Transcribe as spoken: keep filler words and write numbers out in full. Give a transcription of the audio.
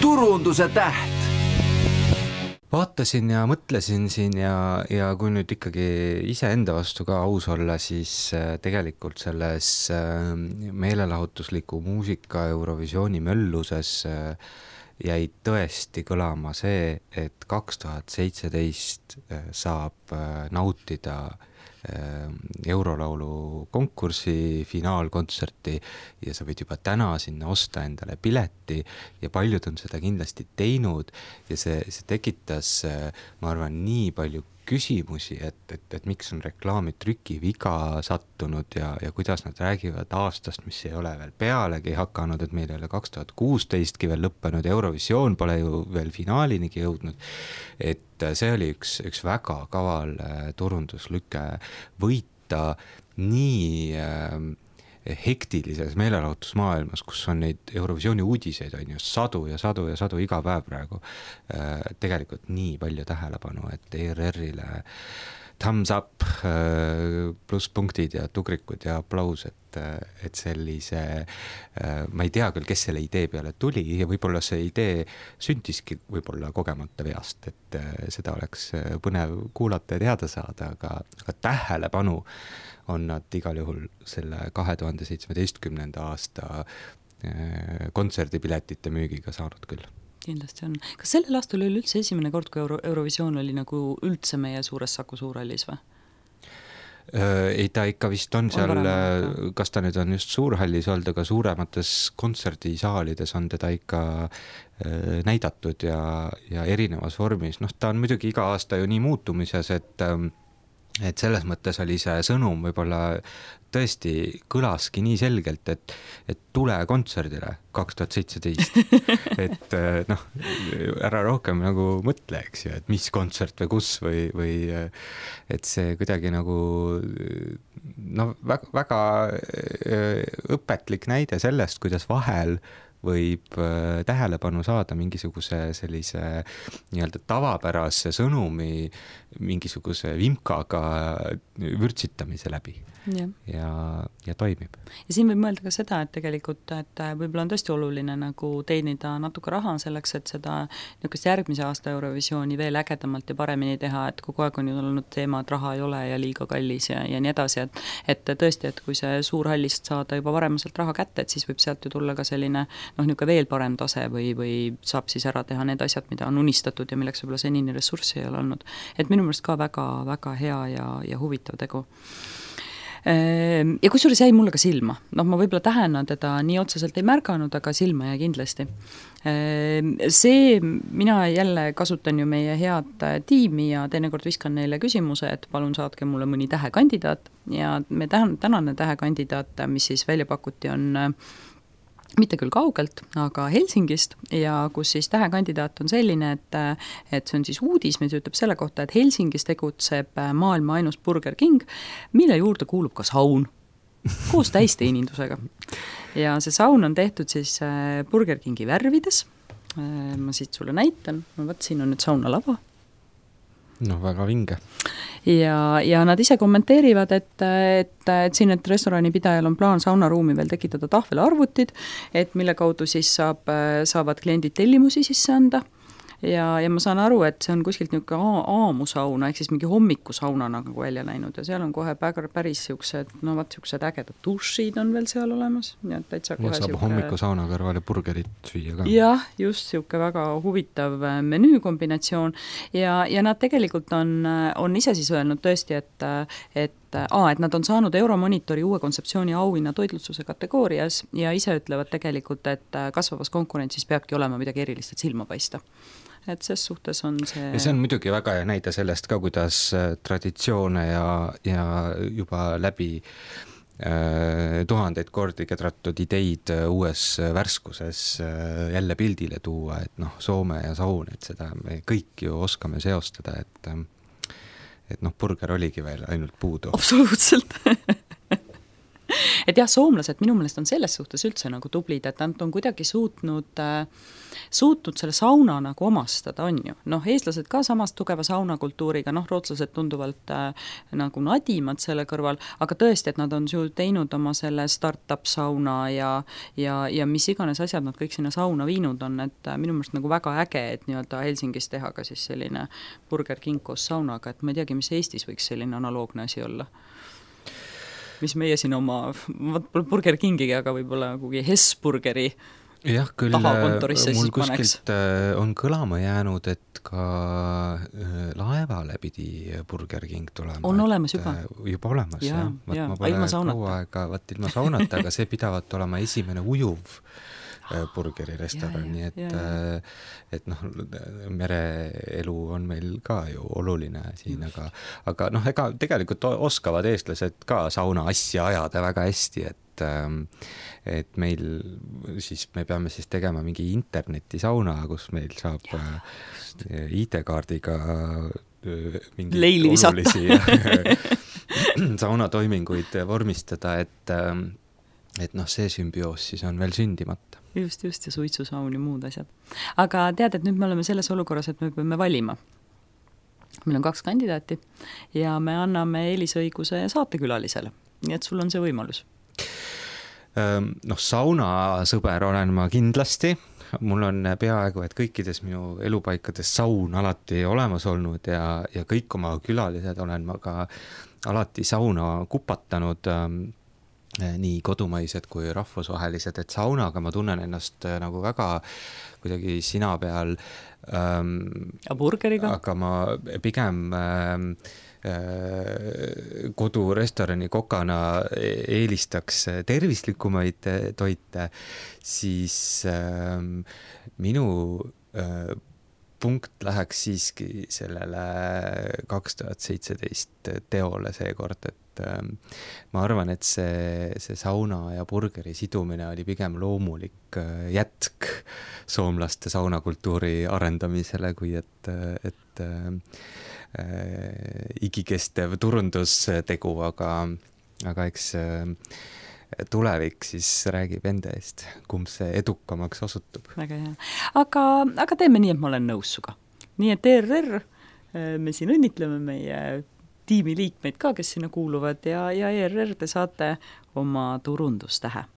turunduse täht. Vaatasin ja mõtlesin siin ja, ja kui nüüd ikkagi iseenda vastu ka aus olla, siis tegelikult selles meelelahutusliku muusika Eurovisiooni mölluses jäi tõesti kõlama see, et kaks tuhat seitseteist saab nautida Eurolaulu konkursi finaalkontserti ja sa võid juba täna sinna osta endale pileti ja paljud on seda kindlasti teinud ja see, see tekitas, ma arvan, nii palju küsimusi, et, et, et miks on reklaami trükiviga sattunud ja, ja kuidas nad räägivad aastast, mis ei ole veel pealegi hakanud, et meil ei ole kaks tuhat kuusteistki veel lõppenud, Eurovisioon pole ju veel finaalinigi jõudnud, et see oli üks, üks väga kaval turunduslüke võita nii äh, hektilises meelelahutusmaailmas, kus on neid Eurovisiooni uudiseid on ju sadu ja sadu ja sadu iga päev praegu äh, tegelikult nii palju tähelepanu, et E R R-ile thumbs up äh, pluss punktid ja tugrikud ja aplaus, et, et sellise äh, ma ei tea küll, kes selle idee peale tuli ja võib-olla see idee sündiski võib-olla kogemata veast, et äh, seda oleks põnev kuulata ja teada saada, aga, aga tähelepanu on nad igal juhul selle kahe tuhande seitsmeteistkümnenda aasta kontserdipiletite müügiga saanud küll. Kindlasti on. Kas sellel aastal oli üldse esimene kord, kui Euro- Eurovisioon oli nagu üldse meie suures Saku Suurhallis või? Ei, ta ikka vist on seal, on kas ta nüüd on just Suurhallis olnud, aga suuremates kontserdisaalides on teda ikka näidatud ja, ja erinevas vormis. Noh, ta on muidugi iga aasta ju nii muutumises, et et selles mõttes oli see sõnum võib-olla tõesti kõlaski nii selgelt, et, et tule kontserdile kaks tuhat seitseteist, et noh, ära rohkem nagu mõtle, eks ju, et mis kontsert või kus või, või et see kuidagi nagu no, väga, väga õpetlik näide sellest, kuidas vahel võib tähelepanu saada mingisuguse sellise nii-öelda tavapärase sõnumi mingisuguse vimkaga vürtsitamise läbi. Ja. Ja, ja toimib. Ja siin võib mõelda ka seda, et tegelikult et võib-olla on tõesti oluline nagu teenida natuke raha selleks, et seda niisugust järgmise aasta Eurovisiooni veel ägedamalt ja paremini teha, et kogu aeg on ju olnud teema, et raha ei ole ja liiga kallis ja, ja nii edasi, et, et tõesti, et kui see suurhallist saada juba varemaselt raha kätte, et siis võib sealt ju tulla ka selline noh, niisugune veel parem tase või, või saab siis ära teha need asjad, mida on unistatud ja milleks võib-olla senini ressurssi ei ole olnud. Et minu meelest ka väga, väga hea ja, ja huvitav tegu. Ja kusjuures jäi mulle ka silma. Noh, ma võib-olla tähena teda nii otseselt ei märganud, aga silma jäi kindlasti. See, mina jälle kasutan ju meie head tiimi ja teinekord viskan neile küsimuse, et palun saatke mulle mõni tähekandidaat ja me tänane tähekandidaat, mis siis välja pakuti, on mitte küll kaugelt, aga Helsingist ja kus siis tähekandidaat on selline, et, et see on siis uudis, mis ütleb selle kohta, et Helsingis tegutseb maailma ainus Burger King, mille juurde kuulub ka saun koos täisteenindusega. Ja see saun on tehtud siis Burger Kingi värvides. Ma siit sulle näitan, ma võt, siin on nüüd saunalava. No väga vinge. Ja, ja nad ise kommenteerivad, et, et, et siin, et restorani pidajal on plaan saunaruumi veel tekitada tahvelarvutid, et mille kaudu siis saab, saavad kliendid tellimusi sisse anda. Ja, ja ma saan aru, et see on kuskilt niisugune aamusauna, ehk siis mingi hommikusauna nagu välja näinud ja seal on kohe päris siuksed, no vaat siuksed ägedad dušid on veel seal olemas. Ja, täitsa kohe ja saab siuke... hommikusauna kõrvale burgerit süüa ka. Jah, just siuke väga huvitav menüükombinatsioon ja, ja nad tegelikult on, on ise siis öelnud tõesti, et, et Aa, et nad on saanud Euromonitori uue kontseptsiooni auhinna toitlutsuse kategoorias ja ise ütlevad tegelikult, et kasvavas konkurentsis peabki olema midagi erilist, et silma paista. Et ses suhtes on see... Ja see on muidugi väga hea näide sellest ka, kuidas traditsioone ja, ja juba läbi äh, tuhandeid kordi kedratud ideid uues värskuses äh, jälle pildile tuua, et noh, Soome ja saun, et seda me kõik ju oskame seostada, et äh, et noh, burger oligi veel ainult puudu. Absoluutselt. et jah, soomlased minu meelest on selles suhtes üldse nagu tublid, et nad on kuidagi suutnud äh, suutnud selle sauna nagu omastada, on ju. Noh, eestlased ka samas tugeva saunakultuuriga, noh, rootslased tunduvalt äh, nagu nadimad selle kõrval, aga tõesti, et nad on ju teinud oma selle startup sauna ja, ja, ja mis iganes asjad nad kõik sinna sauna viinud on, et äh, minu meelest nagu väga äge, et nii-öelda Helsingis teha ka siis selline Burger King koos saunaga, et ma ei teagi, mis Eestis võiks selline analoogne asi olla. Mis meie siin oma, Burger Kingiga, aga võib-olla kugi Hesburgeri jah, küll mul kuskilt on kõlama jäänud, et ka laevale pidi Burger King tulema. On olemas juba? Juba olemas, ja, jah. Ja, ma pole kaua aega, vaat ilma saunata, aga see pidavat olema esimene ujuv burgeri restoran, nii et, et noh, mereelu on meil ka ju oluline siin, aga, aga noh, ega tegelikult oskavad eestlased ka sauna asja ajada väga hästi, et et meil siis, me peame siis tegema mingi internetisauna, kus meil saab I D-kaardiga mingi leili olulisi saunatoiminguid vormistada, et, et noh, see sümbioos siis on veel sündimata. Just, just, ja suitsusaun ja muud asjad. Aga tead, et nüüd me oleme selles olukorras, et me peame valima. Meil on kaks kandidaati ja me anname eelisõiguse saatekülalisele, nii et sul on see võimalus. Noh, saunasõber olen ma kindlasti, mul on peaaegu, et kõikides minu elupaikades saun alati olemas olnud ja, ja kõik oma külalised olen ma ka alati sauna kupatanud, nii kodumaised kui rahvusvahelised, et saunaga ma tunnen ennast nagu väga kuidagi sina peal. Ja burgeriga? Aga ma pigem kodurestorani kokana eelistaks tervislikumaid toite, siis minu punkt läheks siiski sellele kaks tuhat seitseteist teole seekord, et ma arvan, et see, see sauna ja burgeri sidumine oli pigem loomulik jätk soomlaste saunakultuuri arendamisele, kui et, et äh, igikestev turundustegu, aga, aga eks tulevik siis räägib enda eest, kumb see edukamaks osutub. Väga hea. Aga, aga teeme nii, et ma olen nõus suga. Nii et E R R, me siin õnnitleme meie tiimi liikmeid ka, kes sinna kuuluvad ja, ja E R R te saate oma turundustähe.